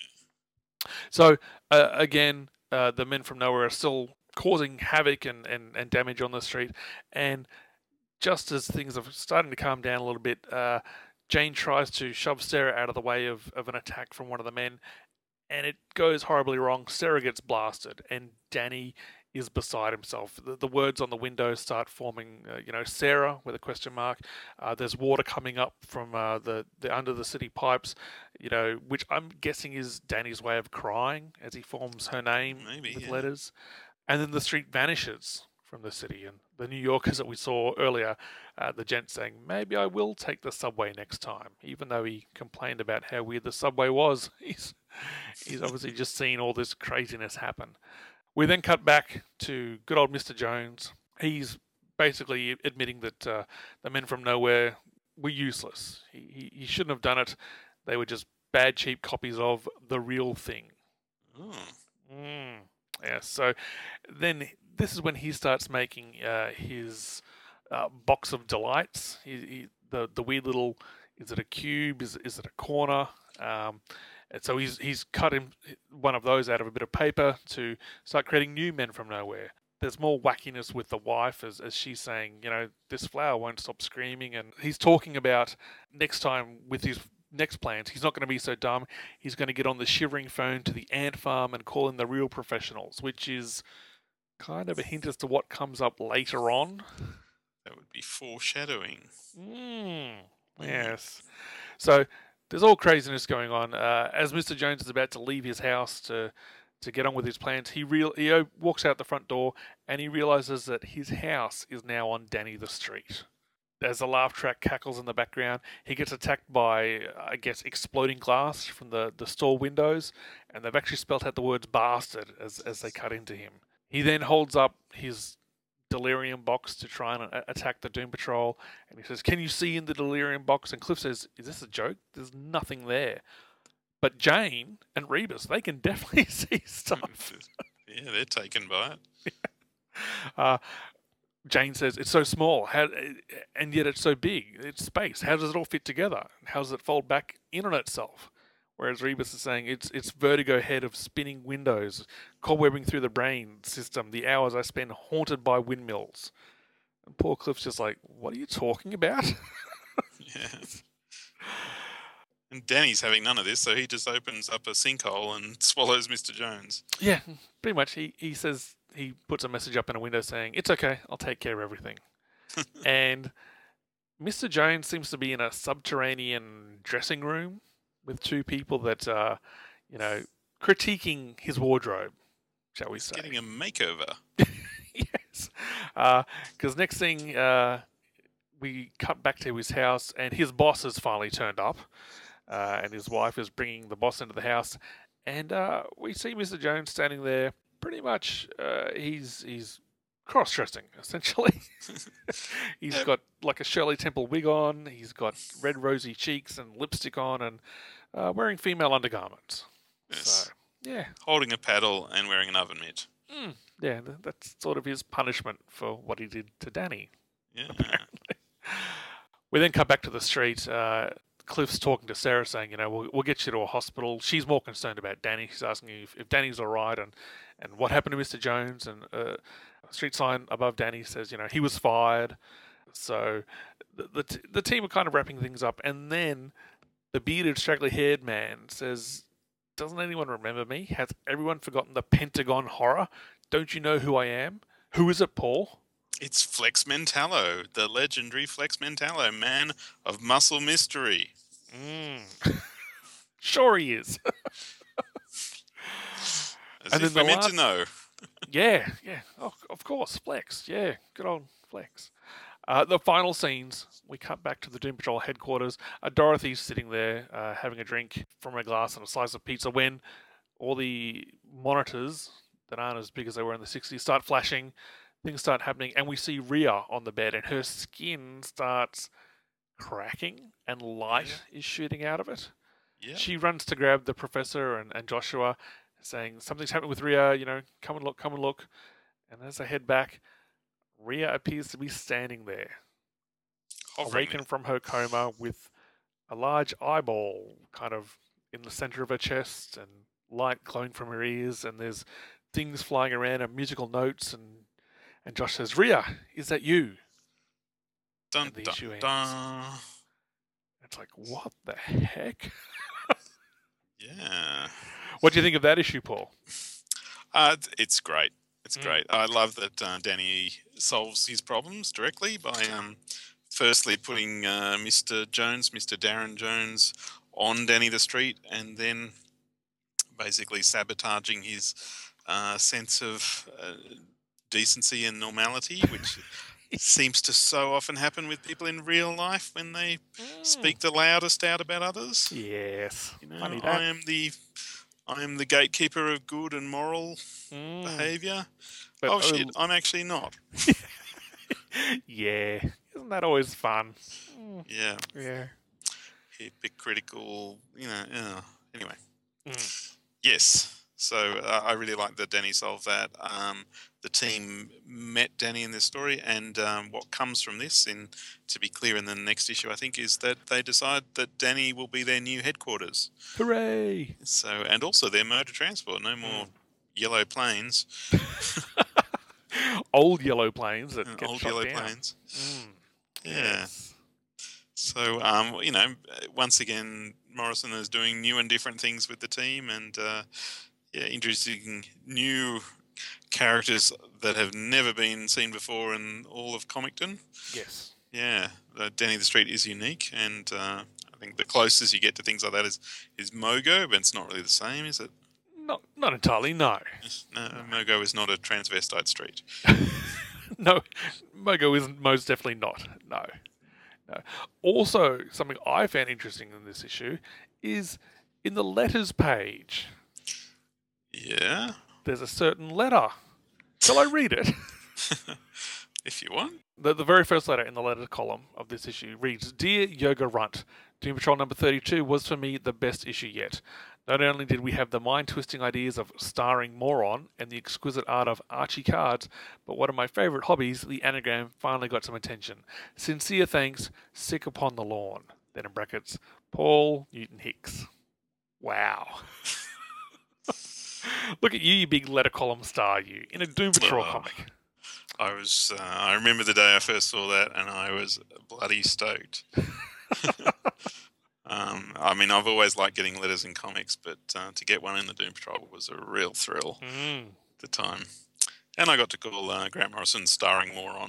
so uh, again, uh, the men from nowhere are still causing havoc and, and, and damage on the street, and just as things are starting to calm down a little bit, uh, Jane tries to shove Sarah out of the way of, of an attack from one of the men, and it goes horribly wrong. Sarah gets blasted, and Danny is beside himself. The, the words on the window start forming, uh, you know, Sarah with a question mark. Uh, there's water coming up from uh, the, the under the city pipes, you know, which I'm guessing is Danny's way of crying as he forms her name Maybe, with yeah. letters. And then the street vanishes from the city, and the New Yorkers that we saw earlier, uh, the gent saying, "Maybe I will take the subway next time," even though he complained about how weird the subway was. He's he's obviously just seen all this craziness happen. We then cut back to good old Mister Jones. He's basically admitting that uh, the men from nowhere were useless. He, he he shouldn't have done it. They were just bad, cheap copies of the real thing. Oh. Mm. Yeah, so then this is when he starts making uh, his uh, box of delights. He, he, the the weird little, is it a cube? Is is it a corner? Um, and so he's he's cut him one of those out of a bit of paper to start creating new men from nowhere. There's more wackiness with the wife as, as she's saying, you know, this flower won't stop screaming. And he's talking about next time with his next plans, he's not going to be so dumb. He's going to get on the shivering phone to the ant farm and call in the real professionals, which is kind of a hint as to what comes up later on. That would be foreshadowing. Mm, yes. So there's all craziness going on. Uh, as Mister Jones is about to leave his house to to get on with his plans, he real he walks out the front door and he realizes that his house is now on Danny the Street. As the laugh track cackles in the background, he gets attacked by, I guess, exploding glass from the, the store windows, and they've actually spelt out the words bastard as, as they cut into him. He then holds up his delirium box to try and a- attack the Doom Patrol, and he says, "Can you see in the delirium box?" And Cliff says, "Is this a joke? There's nothing there." But Jane and Rebus, they can definitely see stuff. Yeah, they're taken by it. uh, Jane says it's so small, how, and yet it's so big. It's space. How does it all fit together? How does it fold back in on itself? Whereas Rebus is saying it's it's vertigo head of spinning windows, cobwebbing through the brain system, the hours I spend haunted by windmills. And poor Cliff's just like, what are you talking about? Yeah. And Danny's having none of this, so he just opens up a sinkhole and swallows Mister Jones. Yeah, pretty much. He he says, he puts a message up in a window saying, it's okay, I'll take care of everything. And Mister Jones seems to be in a subterranean dressing room with two people that are, you know, critiquing his wardrobe, shall we say. Getting a makeover. Yes. Because uh, next thing, uh, we cut back to his house, and his boss has finally turned up. Uh, and his wife is bringing the boss into the house. And uh, we see Mister Jones standing there. Pretty much, uh, he's he's cross-dressing, essentially. He's got like a Shirley Temple wig on. He's got red rosy cheeks and lipstick on, and uh, wearing female undergarments. Yes. So, yeah. Holding a paddle and wearing an oven mitt. Mm, yeah, th- that's sort of his punishment for what he did to Danny. Yeah. Apparently. We then cut back to the street. Uh, Cliff's talking to Sarah, saying, you know, we'll, we'll get you to a hospital. She's more concerned about Danny. She's asking if, if Danny's all right and, and what happened to Mister Jones. And uh, a street sign above Danny says, you know, he was fired. So the, the, t- the team are kind of wrapping things up. And then the bearded, straggly-haired man says, doesn't anyone remember me? Has everyone forgotten the Pentagon horror? Don't you know who I am? Who is it, Paul? It's Flex Mentallo, the legendary Flex Mentallo, man of muscle mystery. Mm. Sure he is. As And if then we're the meant last- to know. Yeah, yeah. Oh, of course, Flex. Yeah, good old Flex. Uh, the final scenes, we cut back to the Doom Patrol headquarters. Uh, Dorothy's sitting there uh, having a drink from a glass and a slice of pizza when all the monitors that aren't as big as they were in the sixties start flashing. Things start happening, and we see Rhea on the bed, and her skin starts cracking, and light is shooting out of it. Yeah. She runs to grab the professor and, and Joshua, saying, something's happening with Rhea, you know, come and look, come and look. And as they head back, Rhea appears to be standing there, Hovering awakened from her coma with a large eyeball kind of in the center of her chest and light glowing from her ears, and there's things flying around and musical notes, and and Josh says, Rhea, is that you? Dun, And the dun, issue ends. dun. It's like, what the heck? Yeah. What do you think of that issue, Paul? Uh, it's great. It's Mm. great. I love that uh, Danny solves his problems directly by um, firstly putting uh, Mister Jones, Mister Darren Jones, on Danny the Street, and then basically sabotaging his uh, sense of uh, decency and normality, which seems to so often happen with people in real life when they Mm. speak the loudest out about others. Yes. You know, Funny I that. am the I am the gatekeeper of good and moral Mm. behaviour. But, oh oh, shit, I'm actually not. Yeah. Isn't that always fun? Yeah, Yeah. hypocritical. You know. Yeah. Anyway, Mm. yes. So uh, I really like that Danny solved that. Um, the team met Danny in this story, and um, what comes from this, in to be clear, in the next issue, I think, is that they decide that Danny will be their new headquarters. Hooray! So, and also their mode of transport. No more yellow planes, Old yellow planes that uh, get old shot yellow down. planes. Mm. Yeah. Yes. So, um, you know, once again, Morrison is doing new and different things with the team, and uh, yeah, introducing new characters that have never been seen before in all of Comicton. Yes. Yeah, uh, Danny the Street is unique, and uh, I think the closest you get to things like that is is Mogo, but it's not really the same, is it? Not not entirely, no. No, Mogo is not a transvestite street. No, Mogo is most definitely not. No. No. Also, something I found interesting in this issue is in the letters page, Yeah, there's a certain letter. Shall I read it? if you want. The, the very first letter in the letter column of this issue reads, Dear Yoga Runt, Doom Patrol number thirty-two was for me the best issue yet. Not only did we have the mind-twisting ideas of starring Moron and the exquisite art of Archie cards, but one of my favourite hobbies, the anagram, finally got some attention. Sincere thanks, Sick Upon the Lawn. Then in brackets, Paul Newton Hicks. Wow. Look at you, you big letter column star, you, in a Doom Patrol Oh. comic. I was. Uh, I remember the day I first saw that, and I was bloody stoked. um, I mean, I've always liked getting letters in comics, but uh, to get one in the Doom Patrol was a real thrill Mm. at the time. And I got to call uh, Grant Morrison starring Moron.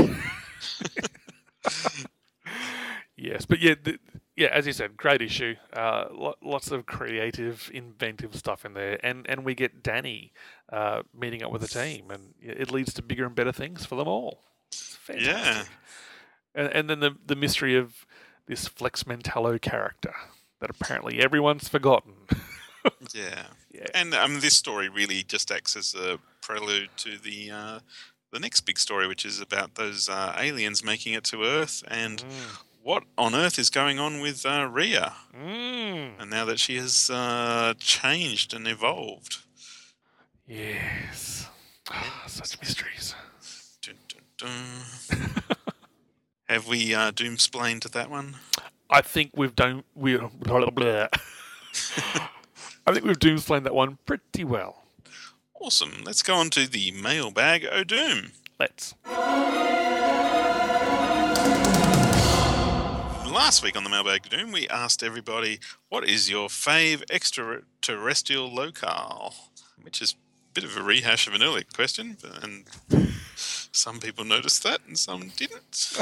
Yes, but yeah, the, yeah, as you said, great issue. Uh, lo- lots of creative, inventive stuff in there, and and we get Danny uh, meeting up with the team, and it leads to bigger and better things for them all. It's fantastic. Yeah. And, and then the the mystery of this Flex Mentallo character that apparently everyone's forgotten. Yeah. Yeah. And um, this story really just acts as a prelude to the uh, the next big story, which is about those uh, aliens making it to Earth and Mm. what on earth is going on with uh, Rhea. Mm. And now that she has uh, changed and evolved. Yes. Ah, such mysteries. Dun, dun, dun. Have we uh, doom-splained that one? I think we've done we. Blah, blah. I think we've doomsplained that one pretty well. Awesome. Let's go on to the mailbag o doom. Let's. Last week on the mailbag o doom, we asked everybody, what is your fave extraterrestrial locale? Which is a bit of a rehash of an earlier question, but- and some people noticed that and some didn't.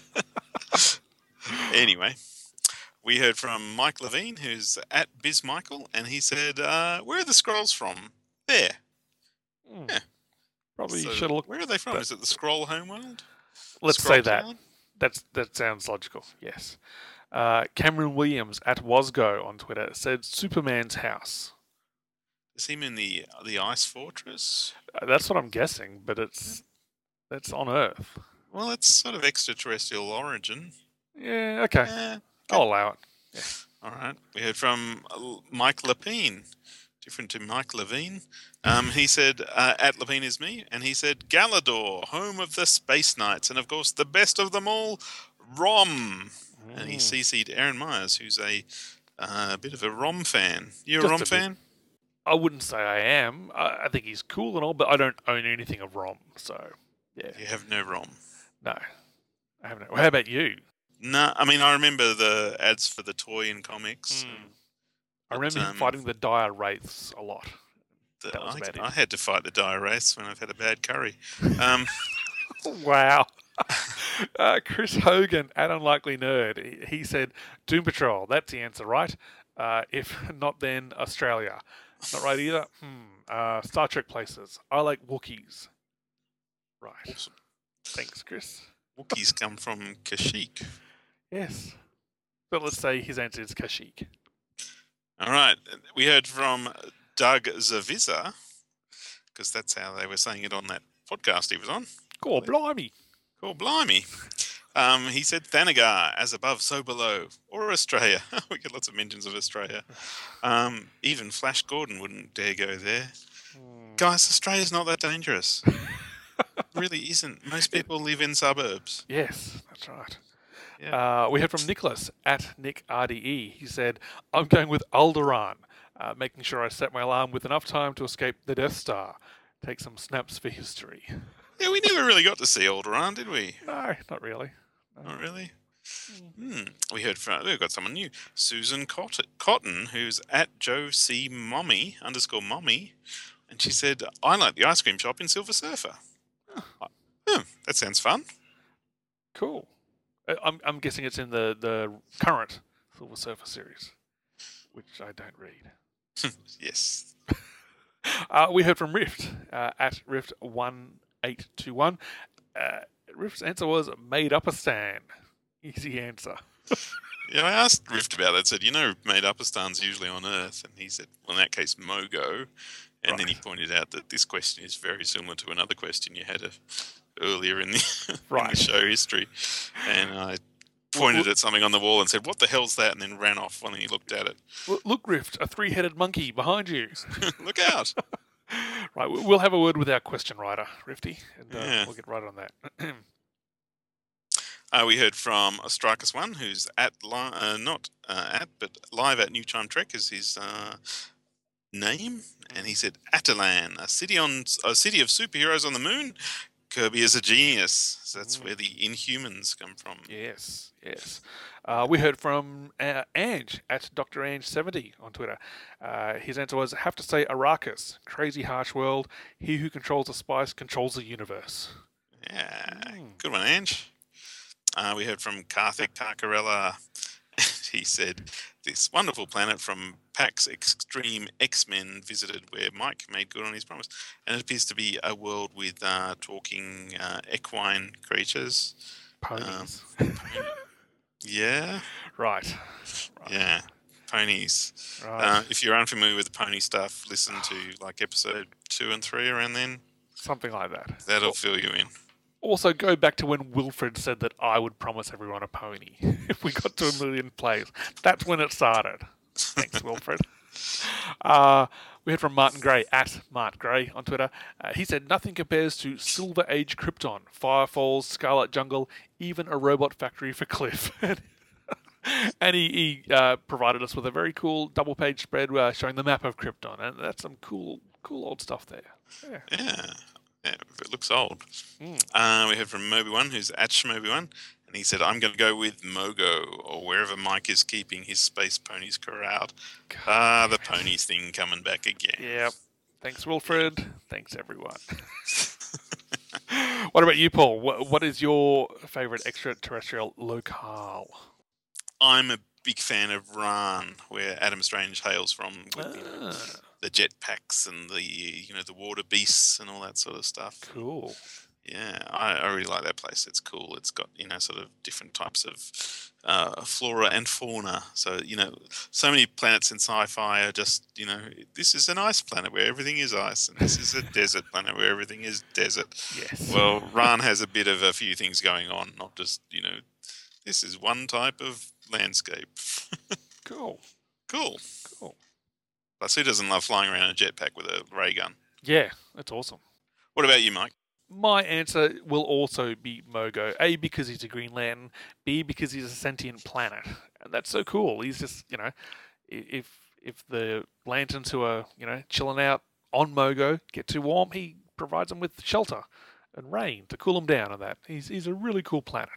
Anyway, we heard from Mike Levine, who's at BizMichael, and he said, uh, where are the scrolls from? There. Hmm. Yeah. Probably So should have looked. where are they from? that- Is it the Scroll homeworld? Let's Scroll say that. Town? That's that sounds logical. Yes. Uh, Cameron Williams at Wasgo on Twitter said Superman's house. Is he in the the Ice Fortress? Uh, that's what I'm guessing, but it's that's on Earth. Well, it's sort of extraterrestrial origin. Yeah. Okay. Eh, I'll allow it. all right. We heard from uh, Mike Lepine, different to Mike Levine. Um, he said, uh, at Lepine is me, and he said, Galador, home of the Space Knights, and of course, the best of them all, Rom. And he C C'd Aaron Myers, who's a uh, bit of a Rom fan. You a Just Rom a bit. fan? I wouldn't say I am. I, I think he's cool and all, but I don't own anything of Rom. So yeah, You have no Rom. no, I haven't. Well, how about you? No, I mean, I remember the ads for the toy in comics. Mm. and I remember him um, fighting the dire wraiths a lot. the- That was I, about it. I had to fight the dire wraiths when I've had a bad curry. Um, Wow. uh, Chris Hogan, at Unlikely Nerd, he, he said, Doom Patrol, that's the answer, right? Uh, if not, then Australia. Not right either. Hmm. Uh, Star Trek places. I like Wookiees. Right. Awesome. Thanks, Chris. Wookiees come from Kashyyyk. Yes. But let's say his answer is Kashyyyk. All right. We heard from Doug Zaviza, because that's how they were saying it on that podcast he was on. Oh, blimey. Cool, blimey. Um, he said Thanagar, as above, so below. Or Australia. We get lots of mentions of Australia. Um, even Flash Gordon wouldn't dare go there. Guys, Australia's not that dangerous. Really isn't. Most people live in suburbs. Yes, that's right. Yeah. Uh, we heard from Nicholas at Nick R D E. He said, I'm going with Alderaan, uh, making sure I set my alarm with enough time to escape the Death Star. Take some snaps for history. Yeah, we never really got to see Alderaan, did we? No, not really. Not really. Hmm. We heard from, we've got someone new. Susan Cot- Cotton, who's at Joe C. Mommy, underscore Mommy. And she said, I like the ice cream shop in Silver Surfer. Oh, hmm, that sounds fun. Cool. Uh, I'm, I'm guessing it's in the, the current Silver Surfer series, which I don't read. Yes. Uh, we heard from Rift uh, at Rift one eight two one. Uh, Rift's answer was made up a stand. Easy answer. Yeah, I asked Rift about that. Said, you know, Made Upistan's usually on Earth. And he said, well, in that case, Mogo. And then he Right. pointed out that this question is very similar to another question you had a, earlier in the, in Right. the show history. And I pointed at something on the wall and said, "What the hell's that?" and then ran off when he looked at it. Look, Rift, a three-headed monkey behind you. Look out! Right, we'll have a word with our question writer, Rifty, and uh, Yeah. we'll get right on that. Uh, we heard from Astrikos One, who's at li- uh, not uh, at, but live at New Time Trek is his uh, name, and he said Atalan, a city on a city of superheroes on the moon. Kirby is a genius. So that's Mm. where the Inhumans come from. Yes, yes. Uh, we heard from uh, Ange at Doctor Ange seventy on Twitter. Uh, his answer was, have to say Arrakis, crazy harsh world. He who controls the spice controls the universe. Yeah, Mm. good one, Ange. Uh, we heard from Karthik Takarella. He said, this wonderful planet from Pax Extreme X-Men visited where Mike made good on his promise. And it appears to be a world with uh, talking uh, equine creatures. Ponies. Um, yeah. Right. right. Yeah. Ponies. Right. Uh, if you're unfamiliar with the pony stuff, listen to like episode two and three around then. Something like that. That'll fill you in. Also, go back to when Wilfred said that I would promise everyone a pony if we got to a million plays. That's when it started. Thanks, Wilfred. Uh, we heard from Martin Gray, at Mart Gray on Twitter. Uh, he said, nothing compares to Silver Age Krypton, Firefalls, Scarlet Jungle, even a robot factory for Cliff. And he, he uh, provided us with a very cool double-page spread uh, showing the map of Krypton. And that's some cool, cool old stuff there. Yeah. Yeah. Yeah, it looks old. Mm. Uh, we heard from Moby One, who's at Shmoby One, and he said, I'm going to go with Mogo, or wherever Mike is keeping his space ponies corralled. Ah, the ponies thing coming back again. Yep. Thanks, Wilfred. Thanks, everyone. What about you, Paul? What, what is your favourite extraterrestrial locale? I'm a big fan of Ran, where Adam Strange hails from, with Ah. the, the jetpacks and the you know the water beasts and all that sort of stuff. Cool. Yeah, I, I really like that place. It's cool. It's got, you know, sort of different types of uh, flora and fauna. So, you know, so many planets in sci-fi are just, you know, this is an ice planet where everything is ice, and this is a desert planet where everything is desert. Yes. Well, Ran has a bit of a few things going on, not just, you know, this is one type of landscape. Cool. Cool. Cool. Plus, who doesn't love flying around in a jetpack with a ray gun? Yeah, that's awesome. What about you, Mike? My answer will also be Mogo. A, because he's a Green Lantern. B, because he's a sentient planet. And that's so cool. He's just, you know, i- if if the lanterns who are, you know, chilling out on Mogo get too warm, he provides them with shelter and rain to cool them down and that. He's he's a really cool planet.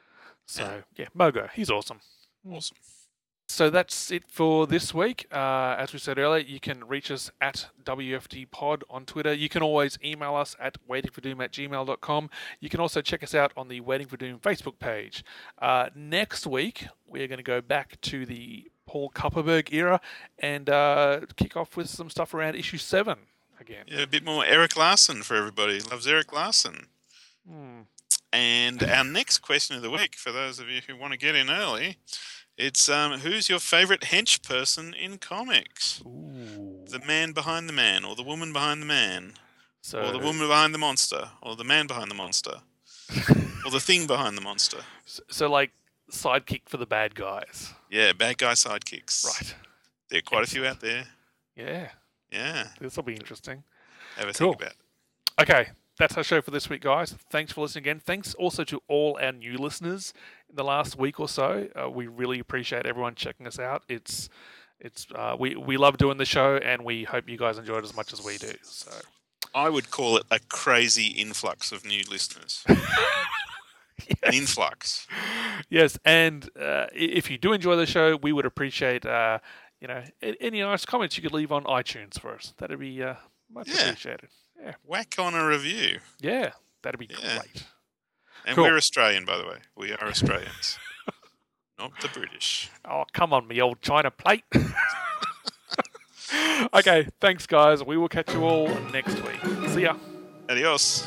So, yeah, Mogo, he's awesome. Awesome. So that's it for this week. Uh, as we said earlier, you can reach us at W F D Pod on Twitter. You can always email us at waitingfordoom at gmail dot com. You can also check us out on the Waiting for Doom Facebook page. Uh, next week, we're going to go back to the Paul Kupperberg era and uh, kick off with some stuff around issue seven again. Yeah, a bit more Eric Larson for everybody. Loves Eric Larson. Hmm. And our next question of the week, for those of you who want to get in early, it's um, who's your favourite hench person in comics? Ooh. The man behind the man, or the woman behind the man, So, or the woman behind the monster, or the man behind the monster, or the thing behind the monster. so, like, sidekick for the bad guys. Yeah, bad guy sidekicks. Right. There are quite a few out there. Yeah. Yeah, This will be interesting. have a Cool. think about it. Okay, that's our show for this week, guys. Thanks for listening again. Thanks also to all our new listeners in the last week or so. Uh, we really appreciate everyone checking us out. It's, it's, uh, we we love doing the show, and we hope you guys enjoy it as much as we do. So, I would call it a crazy influx of new listeners. An influx. yes, and uh, i- if you do enjoy the show, we would appreciate, uh, you know, a- any nice comments you could leave on iTunes for us. That'd be uh, much Yeah. appreciated. Yeah, Whack on a review. yeah, that'd be Yeah. great. And Cool. we're Australian, by the way. We are Australians. Not the British. Oh, come on, me old China plate. Okay, thanks, guys. We will catch you all next week. See ya. Adios.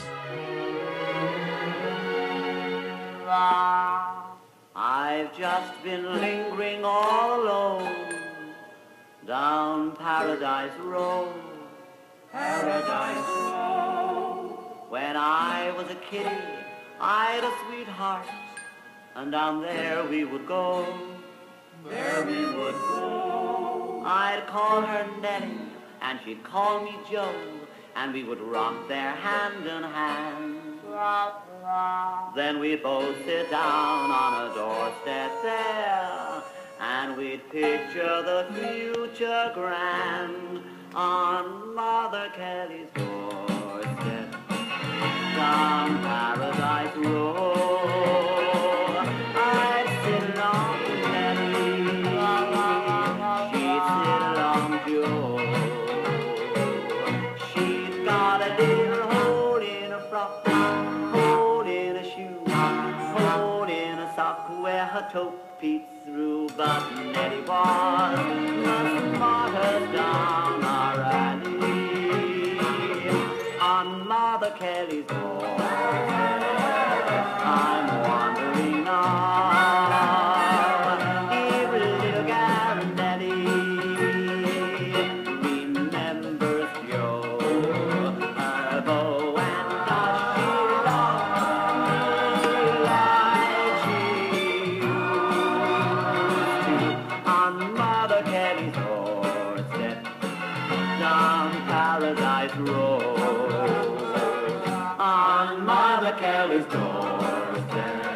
I've just been lingering all alone down Paradise Road. Paradise Road. When I was a kiddie, I'd a sweetheart, and down there we would go. There we would go. I'd call her Nellie, and she'd call me Joe, and we would rock there hand in hand. Then we'd both sit down on a doorstep there, and we'd picture the future grand on Mother Kelly's doorstep down Paradise Road. I'd sit along with Nellie, she'd sit along Joe. She's got a little hole in her frock, hole in her shoe, hole in her sock where her toe peeps through. But Nellie was the smartest down our alley on Mother Kelly's door. I'm wondering now if little gal Nellie remembers Joe, her bow and does she love me like she used to on Mother Kelly's doorstep down Paradise Road. On Mother Kelly's doorstep.